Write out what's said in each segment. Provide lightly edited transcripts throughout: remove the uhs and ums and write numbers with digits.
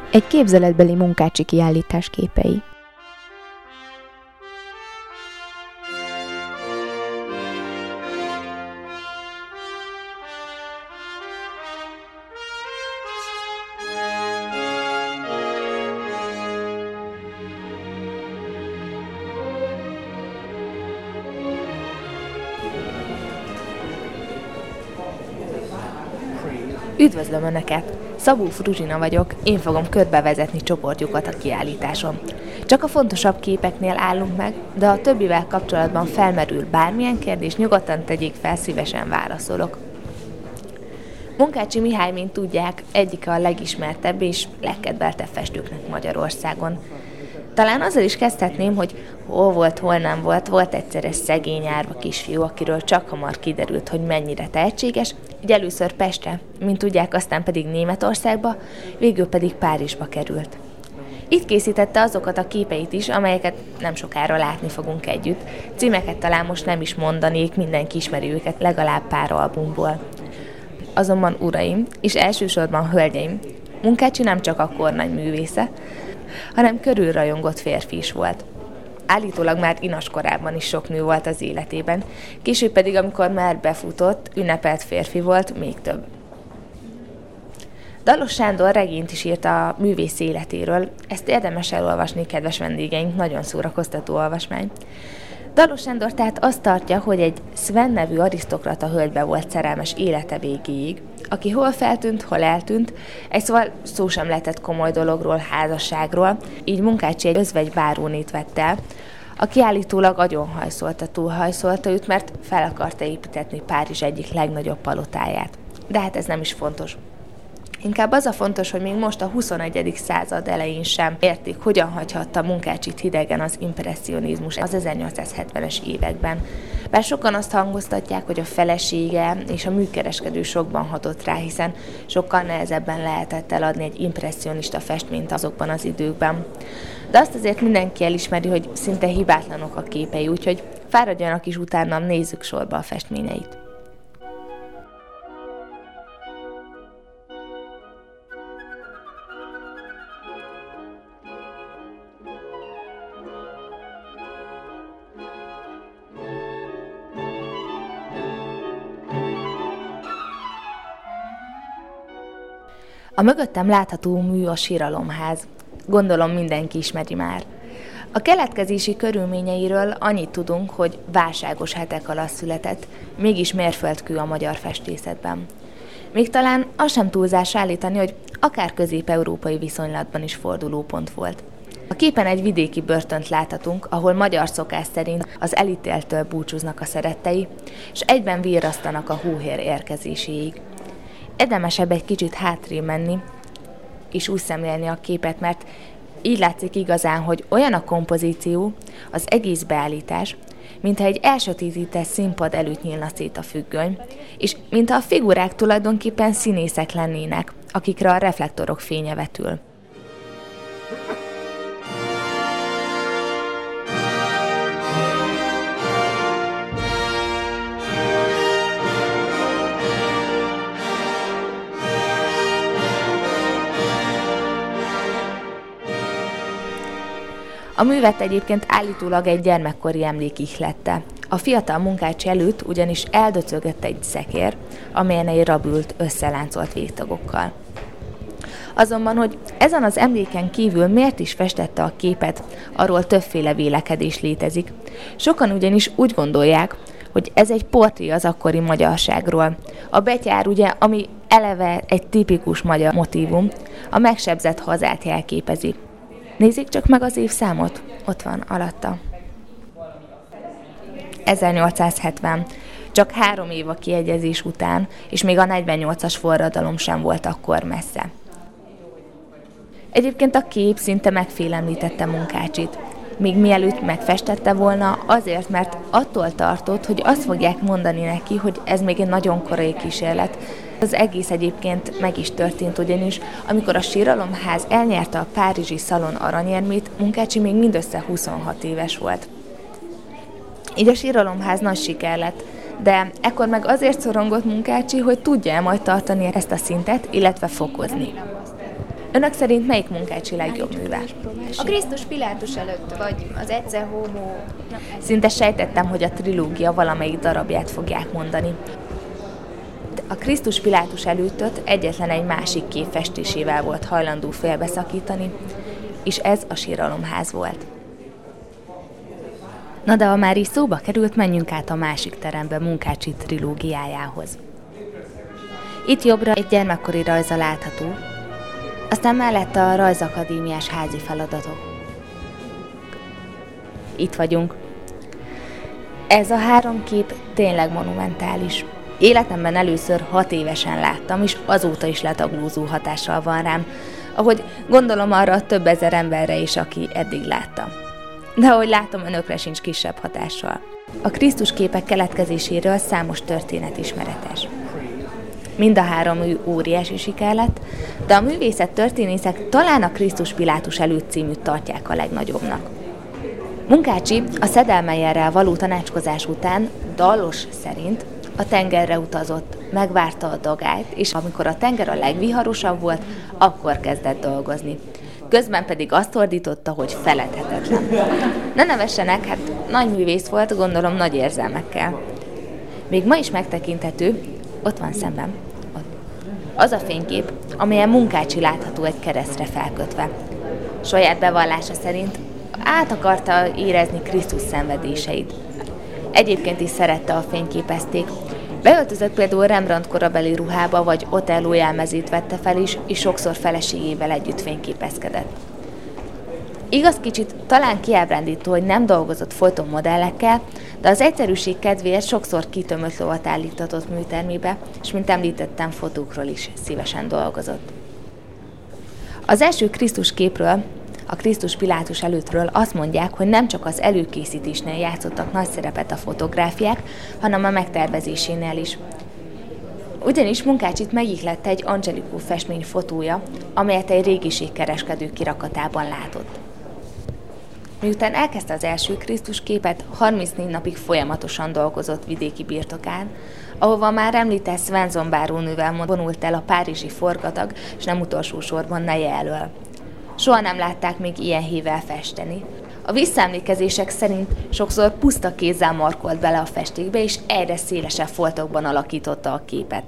Egy képzeletbeli Munkácsi kiállítás képei. Üdvözlöm Önöket! Szabó Fruzsina vagyok, én fogom körbevezetni csoportjukat a kiállításon. Csak a fontosabb képeknél állunk meg, de ha a többivel kapcsolatban felmerül bármilyen kérdés, nyugodtan tegyék fel, szívesen válaszolok. Munkácsi Mihály, mint tudják, egyike a legismertebb és legkedveltebb festőknek Magyarországon. Talán azzal is kezdhetném, hogy hol volt, hol nem volt. Volt egyszer egy szegény árva kisfiú, akiről csak hamar kiderült, hogy mennyire tehetséges, így először Pestre, mint tudják, aztán pedig Németországba, végül pedig Párizsba került. Itt készítette azokat a képeit is, amelyeket nem sokára látni fogunk együtt. Címeket talán most nem is mondanék, mindenki ismeri őket legalább pár albumból. Azonban uraim, és elsősorban hölgyeim, Munkácsi nem csak a kornány művésze, hanem körülrajongott férfi is volt. Állítólag már inaskorában is sok nő volt az életében, később pedig, amikor már befutott, ünnepelt férfi volt, még több. Dalos Sándor regényt is írt a művész életéről, ezt érdemes elolvasni, kedves vendégeink, nagyon szórakoztató olvasmány. Dalos Sándor tehát azt tartja, hogy egy Sven nevű arisztokrata hölgybe volt szerelmes élete végéig, aki hol feltűnt, hol eltűnt, egy szóval szó sem lehetett komoly dologról, házasságról, így Munkácsi egy özvegybárónét vett el, aki állítólag agyonhajszolta, túlhajszolta őt, mert fel akarta építetni Párizs egyik legnagyobb palotáját. De hát ez nem is fontos. Inkább az a fontos, hogy még most a 21. század elején sem értik, hogyan hagyhatta Munkácsit hidegen az impresszionizmus az 1870-es években. Bár sokan azt hangoztatják, hogy a felesége és a műkereskedő sokban hatott rá, hiszen sokkal nehezebben lehetett eladni egy impresszionista festményt azokban az időkben. De azt azért mindenki elismeri, hogy szinte hibátlanok a képei, úgyhogy fáradjanak is utána, nézzük sorba a festményeit. A mögöttem látható mű a Síralomház. Gondolom mindenki ismeri már. A keletkezési körülményeiről annyit tudunk, hogy válságos hetek alatt született, mégis mérföldkő a magyar festészetben. Még talán az sem túlzás állítani, hogy akár közép-európai viszonylatban is fordulópont volt. A képen egy vidéki börtönt láthatunk, ahol magyar szokás szerint az elítéltől búcsúznak a szerettei, és egyben virrasztanak a hóhér érkezéséig. Érdemesebb egy kicsit hátrébb menni, és úgy szemlélni a képet, mert így látszik igazán, hogy olyan a kompozíció, az egész beállítás, mintha egy elsötétített színpad előtt nyílna szét a függöny, és mintha a figurák tulajdonképpen színészek lennének, akikre a reflektorok fénye vetül. A művet egyébként állítólag egy gyermekkori emlék ihlette. A fiatal Munkácsi előtt ugyanis eldöcögött egy szekér, amelyen egy rab ült összeláncolt végtagokkal. Azonban, hogy ezen az emléken kívül miért is festette a képet, arról többféle vélekedés létezik. Sokan ugyanis úgy gondolják, hogy ez egy portré az akkori magyarságról. A betyár ugye, ami eleve egy tipikus magyar motívum, a megsebzett hazát jelképezi. Nézzék csak meg az évszámot, ott van alatta. 1870. Csak 3 év a kiegyezés után, és még a 48-as forradalom sem volt akkor messze. Egyébként a kép szinte megfélemlítette Munkácsit. Még mielőtt megfestette volna, azért, mert attól tartott, hogy azt fogják mondani neki, hogy ez még egy nagyon korai kísérlet. Az egész egyébként meg is történt, ugyanis amikor a Síralomház elnyerte a párizsi szalon aranyérmét, Munkácsi még mindössze 26 éves volt. Így a Síralomház nagy siker lett, de ekkor meg azért szorongott Munkácsi, hogy tudja-e majd tartani ezt a szintet, illetve fokozni. Önök szerint melyik Munkácsi legjobb műve? A Krisztus Pilátus előtt, vagy az Ecce Homo. Szinte sejtettem, hogy a trilógia valamelyik darabját fogják mondani. A Krisztus Pilátus előttöt egyetlen egy másik kép festésével volt hajlandó félbeszakítani, és ez a Síralomház volt. Na de ha már így szóba került, menjünk át a másik terembe Munkácsi trilógiájához. Itt jobbra egy gyermekkori rajza látható, aztán mellette a rajzakadémiás házi feladatok. Itt vagyunk. Ez a 3 kép tényleg monumentális. Életemben először 6 évesen láttam, és azóta is letaglózó hatással van rám, ahogy gondolom arra több ezer emberre is, aki eddig látta. De ahogy látom, önökre sincs kisebb hatással. A Krisztus képek keletkezéséről számos történet ismeretes. Mind a 3 mű óriási siker lett, de a művészet történészek talán a Krisztus Pilátus előtt címűt tartják a legnagyobbnak. Munkácsi a Sedlmeyerrel való tanácskozás után Dallos szerint a tengerre utazott, megvárta a dagályt, és amikor a tenger a legviharosabb volt, akkor kezdett dolgozni. Közben pedig azt ordította, hogy feledhetetlen. Ne nevessenek, hát nagy művész volt, gondolom nagy érzelmekkel. Még ma is megtekinthető, ott van szemben, ott. Az a fénykép, amelyen Munkácsi látható egy keresztre felkötve. Saját bevallása szerint át akarta érezni Krisztus szenvedéseit. Egyébként is szerette a fényképezték. Beöltözött például Rembrandt korabeli ruhába, vagy Otello jelmezét vette fel is, és sokszor feleségével együtt fényképezkedett. Igaz, kicsit talán kiábrándító, hogy nem dolgozott folyton modellekkel, de az egyszerűség kedvéért sokszor kitömött lovat állítatott műtermébe, és mint említettem, fotókról is szívesen dolgozott. Az első Krisztus képről, a Krisztus Pilátus előttről azt mondják, hogy nem csak az előkészítésnél játszottak nagy szerepet a fotográfiák, hanem a megtervezésénél is. Ugyanis Munkácsit megihlette egy Angelico festmény fotója, amelyet egy régiségkereskedő kirakatában látott. Miután elkezdte az első Krisztus képet, 34 napig folyamatosan dolgozott vidéki birtokán, ahova már említett Svensson bárónővel vonult el a párizsi forgatag, és nem utolsó sorban neje elől. Soha nem látták még ilyen hívvel festeni. A visszaemlékezések szerint sokszor puszta kézzel markolt bele a festékbe, és egyre szélesebb foltokban alakította a képet.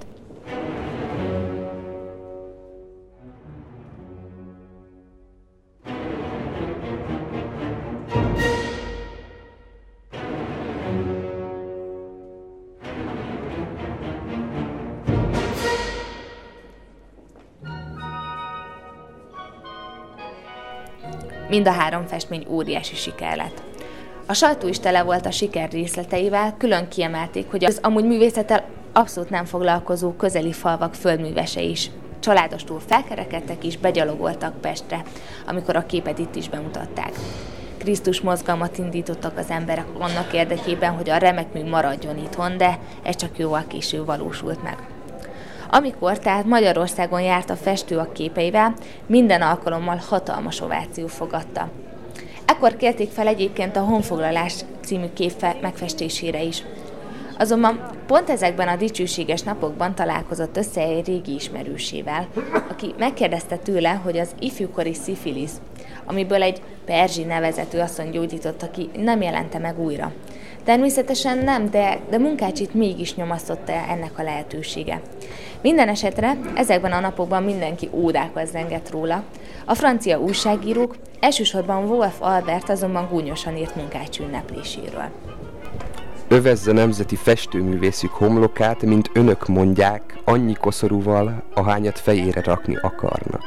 Mind a 3 festmény óriási siker lett. A sajtó is tele volt a siker részleteivel, külön kiemelték, hogy az amúgy művészettel abszolút nem foglalkozó közeli falvak földművese is családostól felkerekedtek és begyalogoltak Pestre, amikor a képet itt is bemutatták. Krisztus mozgalmat indítottak az emberek annak érdekében, hogy a remek mű maradjon itthon, de ez csak jóval később valósult meg. Amikor tehát Magyarországon járt a festő a képeivel, minden alkalommal hatalmas ováció fogadta. Ekkor kérték fel egyébként a Honfoglalás című kép megfestésére is. Azonban pont ezekben a dicsőséges napokban találkozott össze egy régi ismerősével, aki megkérdezte tőle, hogy az ifjúkori szifilisz, amiből egy Perzsi nevezetű asszony gyógyította ki, nem jelente meg újra. Természetesen nem, de Munkácsit mégis nyomasztotta ennek a lehetősége. Minden esetre ezekben a napokban mindenki ódákat zengett róla. A francia újságírók, elsősorban Wolf Albert azonban gúnyosan írt Munkácsi ünnepléséről. Övezze nemzeti festőművészük homlokát, mint önök mondják, annyi koszorúval, ahányat fejére rakni akarnak.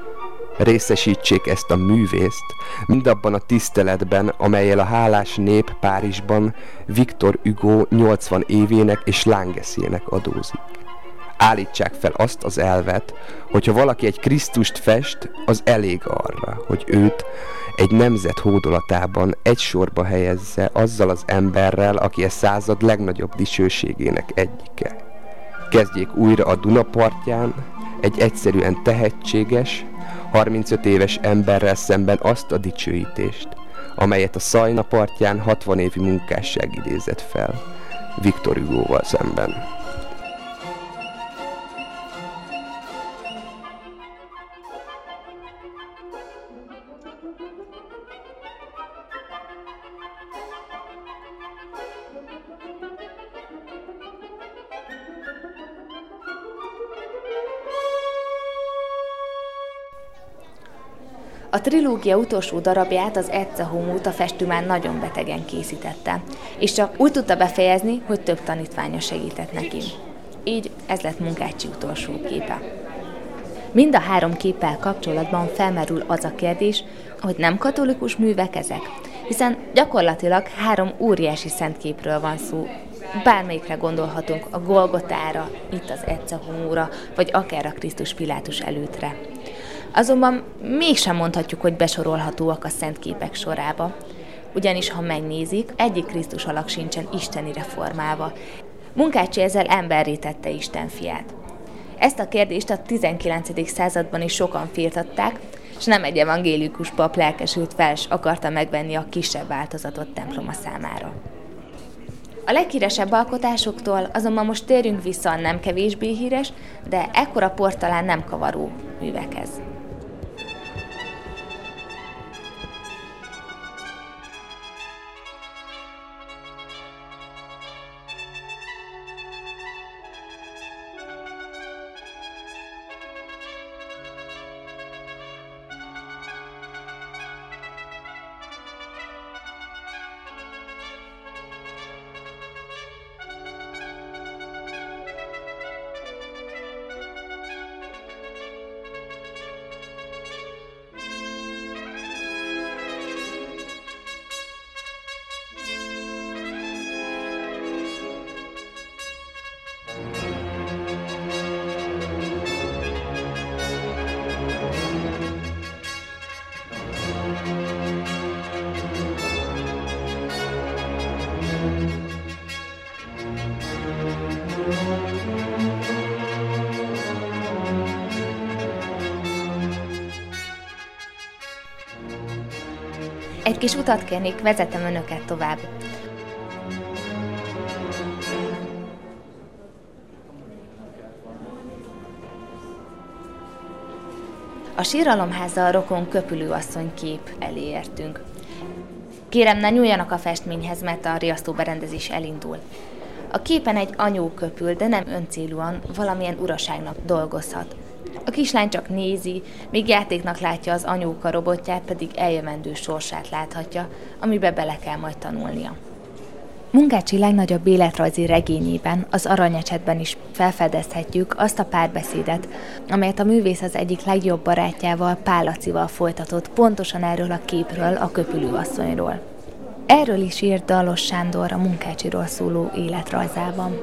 Részesítsék ezt a művészt mindabban a tiszteletben, amellyel a hálás nép Párizsban Victor Hugo 80 évének és lángeszének adózik. Állítsák fel azt az elvet, hogyha valaki egy Krisztust fest, az elég arra, hogy őt egy nemzet hódolatában egy sorba helyezze azzal az emberrel, aki e század legnagyobb dicsőségének egyike. Kezdjék újra a Duna partján, egy egyszerűen tehetséges, 35 éves emberrel szemben azt a dicsőítést, amelyet a Szajna partján 60 évi munkásság idézett fel, Victor Hugóval szemben. A trilógia utolsó darabját, az Ecce Homót a festő már nagyon betegen készítette, és csak úgy tudta befejezni, hogy több tanítványa segített neki. Így ez lett Munkácsy utolsó képe. Mind a 3 képpel kapcsolatban felmerül az a kérdés, hogy nem katolikus művek ezek, hiszen gyakorlatilag 3 óriási szentképről van szó. Bármelyikre gondolhatunk, a Golgotára, itt az Ecce Homóra, vagy akár a Krisztus Pilátus előttre. Azonban mégsem mondhatjuk, hogy besorolhatóak a szentképek sorába. Ugyanis, ha megnézik, egyik Krisztus alak sincsen istenire formálva. Munkácsy ezzel emberré tette Isten fiát. Ezt a kérdést a 19. században is sokan firtatták, és nem egy evangélikus pap lelkesült fel, s akarta megvenni a kisebb változatot temploma számára. A leghíresebb alkotásoktól azonban most térjünk vissza a nem kevésbé híres, de ekkora port talán nem kavaró művekhez. Egy kis utat kérnék, vezetem önöket tovább. A síralomházzal rokon Köpülőasszony kép elé értünk. Kérem, ne nyúljanak a festményhez, mert a riasztóberendezés elindul. A képen egy anyó köpül, de nem öncélúan, valamilyen uraságnak dolgozhat. A kislány csak nézi, míg játéknak látja az anyóka robotját, pedig eljövendő sorsát láthatja, amibe bele kell majd tanulnia. Munkácsy legnagyobb életrajzi regényében, az Aranyecsetben is felfedezhetjük azt a párbeszédet, amelyet a művész az egyik legjobb barátjával, Pál Lacival folytatott pontosan erről a képről, a Köpülőasszonyról. Erről is írt Dallos Sándor a Munkácsyról szóló életrajzában.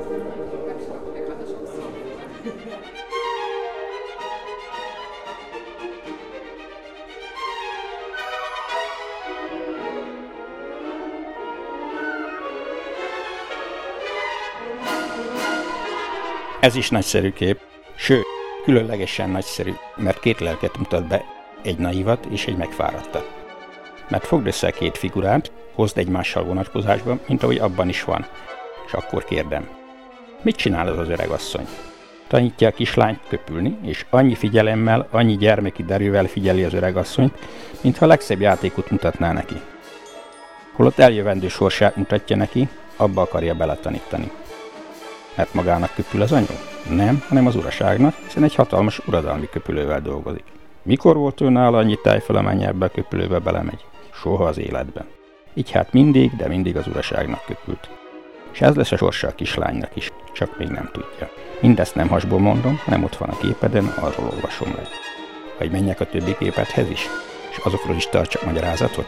Ez is nagyszerű kép, sőt, különlegesen nagyszerű, mert 2 lelket mutat be, egy naívat és egy megfáradtat. Mert fogd össze a 2 figurát, hozd egymással vonatkozásba, mint ahogy abban is van. És akkor kérdem, mit csinál az az öreg asszony? Tanítja a kislányt köpülni, és annyi figyelemmel, annyi gyermeki derűvel figyeli az öreg asszonyt, mintha a legszebb játékot mutatná neki. Holott eljövendő sorsát mutatja neki, abba akarja beletanítani. Mert magának köpül az anyu? Nem, hanem az uraságnak, hiszen egy hatalmas uradalmi köpülővel dolgozik. Mikor volt ő nála annyi tájfel, amennyi ebbe a köpülőbe belemegy? Soha az életben. Így hát mindig, de mindig az uraságnak köpült. És ez lesz a sorsa a kislánynak is, csak még nem tudja. Mindezt nem hasból mondom, hanem ott van a képeden, arról olvasom le. Vagy menjek a többi képethez is, és azokról is tartsak magyarázatot?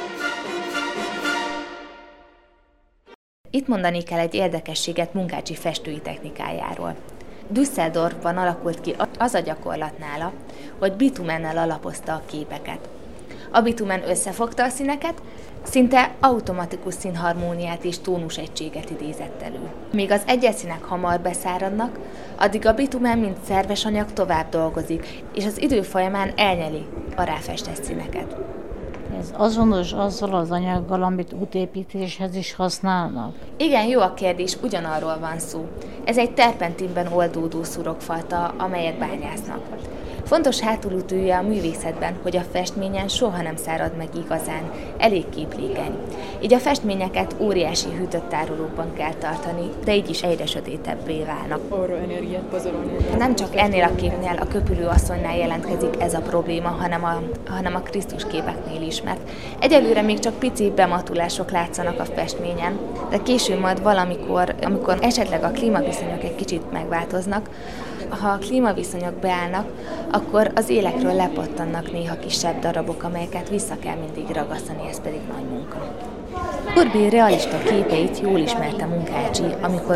Itt mondani kell egy érdekességet Munkácsy festői technikájáról. Düsseldorfban alakult ki az a gyakorlat nála, hogy bitumennel alapozta a képeket. A bitumen összefogta a színeket, szinte automatikus színharmóniát és tónusegységet idézett elő. Míg az egyes színek hamar beszáradnak, addig a bitumen, mint szerves anyag tovább dolgozik, és az idő folyamán elnyeli a ráfestett színeket. Ez azonos azzal az anyaggal, amit útépítéshez is használnak? Igen, jó a kérdés, ugyanarról van szó. Ez egy terpentinben oldódó szurokfalta, amelyet bányásznak. Fontos hátulütője a művészetben, hogy a festményen soha nem szárad meg igazán, elég képlékeny. Így a festményeket óriási hűtött tárolókban kell tartani, de így is egyre sötétebbé válnak. Arra energiát pazarolni. Nem csak ennél a képnél, a Köpülő asszonynál jelentkezik ez a probléma, hanem a Krisztus képeknél is, mert egyelőre még csak pici bematulások látszanak a festményen, de később majd valamikor, amikor esetleg a klímaviszonyok egy kicsit megváltoznak, ha a klímaviszonyok beállnak, akkor az élekről lepattannak néha kisebb darabok, amelyeket vissza kell mindig ragasztani, ez pedig nagy munka. Courbet realista képeit jól ismerte Munkácsy, amikor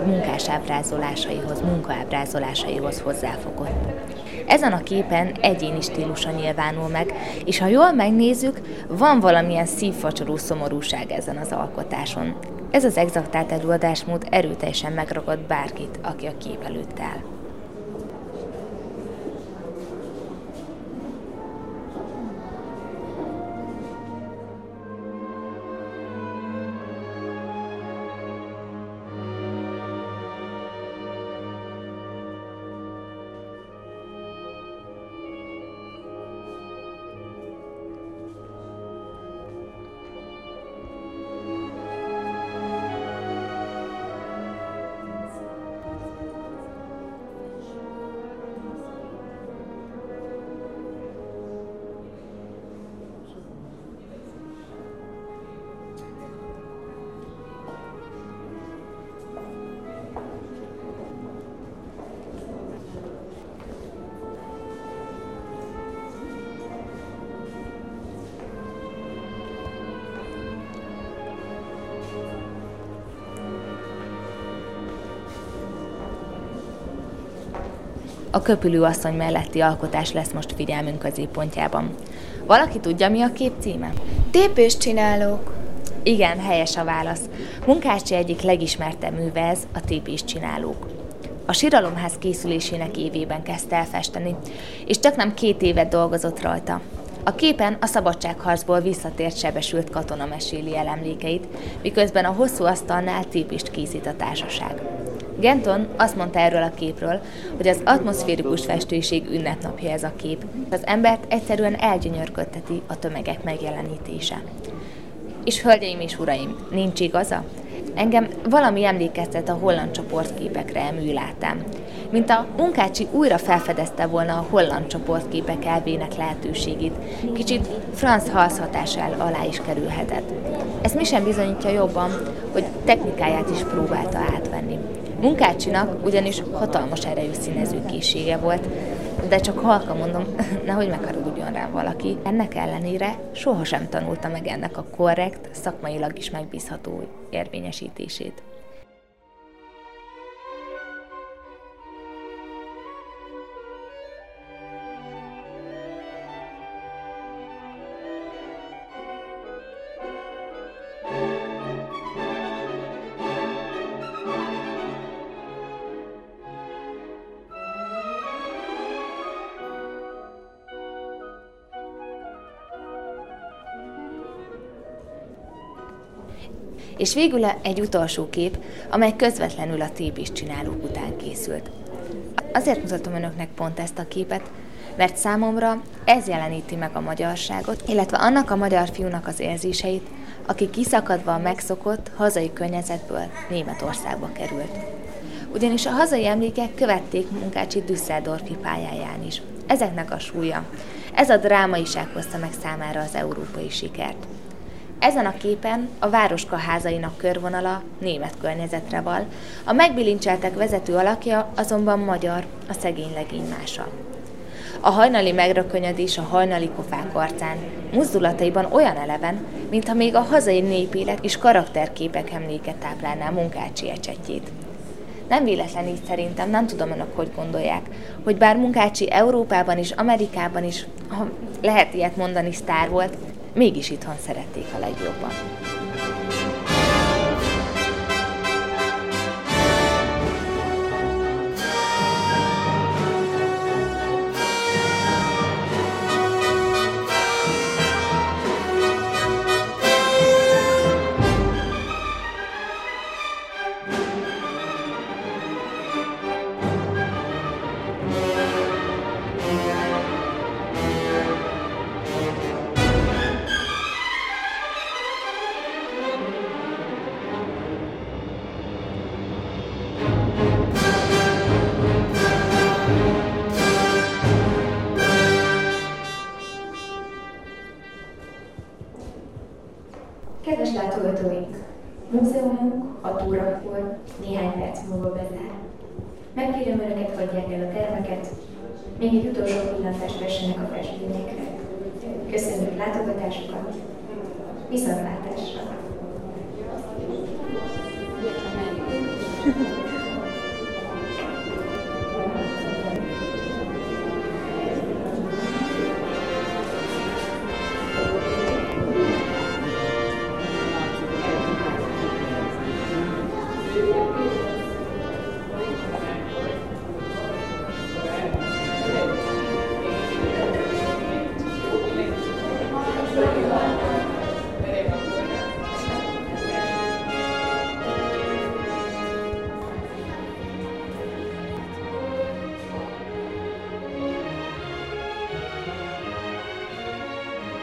munkaábrázolásaihoz hozzáfogott. Ezen a képen egyéni stílusa nyilvánul meg, és ha jól megnézzük, van valamilyen szívfacsoró szomorúság ezen az alkotáson. Ez az exaktált előadásmód erőteljesen megragad bárkit, aki a kép előtt áll. A Köpülő asszony melletti alkotás lesz most figyelmünk középpontjában. Valaki tudja, mi a kép címe? Tépős csinálók. Igen, helyes a válasz. Munkácsy egyik legismertebb műve ez, a Tépés csinálók. A Síralomház készülésének évében kezdte elfesteni, és csaknem 2 évet dolgozott rajta. A képen a szabadságharcból visszatért sebesült katona meséli el emlékeit, miközben a hosszú asztalnál tépést készít a társaság. Genton azt mondta erről a képről, hogy az atmoszférikus festőség ünnepnapja ez a kép. Az embert egyszerűen elgyönyörködteti a tömegek megjelenítése. És hölgyeim és uraim, nincs igaza? Engem valami emlékeztet a holland csoportképekre műlátán. Mint a Munkácsy újra felfedezte volna a holland csoportképek elvének lehetőségét, kicsit Franz Hals hatással alá is kerülhetett. Ez mi sem bizonyítja jobban, hogy technikáját is próbálta átvenni. Munkácsynak ugyanis hatalmas erejű színezőkészsége volt, de csak halka mondom, nehogy megharagudjon rám valaki. Ennek ellenére sohasem tanulta meg ennek a korrekt, szakmailag is megbízható érvényesítését. És végül egy utolsó kép, amely közvetlenül a Tépés csinálók után készült. Azért mutatom önöknek pont ezt a képet, mert számomra ez jeleníti meg a magyarságot, illetve annak a magyar fiúnak az érzéseit, aki kiszakadva a megszokott hazai környezetből Németországba került. Ugyanis a hazai emlékek követték Munkácsy düsseldorfi pályáján is. Ezeknek a súlya. Ez a drámaiság hozta meg számára az európai sikert. Ezen a képen a városka házainak körvonala német környezetre val, a megbilincseltek vezető alakja azonban magyar, a szegény legény mása. A hajnali megrökönyödés a hajnali kofák arcán, mozdulataiban olyan eleven, mintha még a hazai népélet és karakterképek emléket táplálná Munkácsy ecsetjét. Nem véletlen így szerintem, nem tudom önök, hogy gondolják, hogy bár Munkácsy Európában és Amerikában is, ha lehet ilyet mondani, sztár volt, mégis itthon szerették a legjobban. Kedves látogatóink! Múzeumunk 6 órakor néhány perc múlva bezár. Megkérem Önöket, hagyják el a termeket, még egy utolsó pillantást vessenek a festményekre. Köszönjük látogatásukat! Viszontlátásra!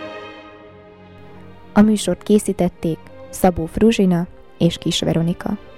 A műsort készítették Szabó Fruzsina és Kis Veronika.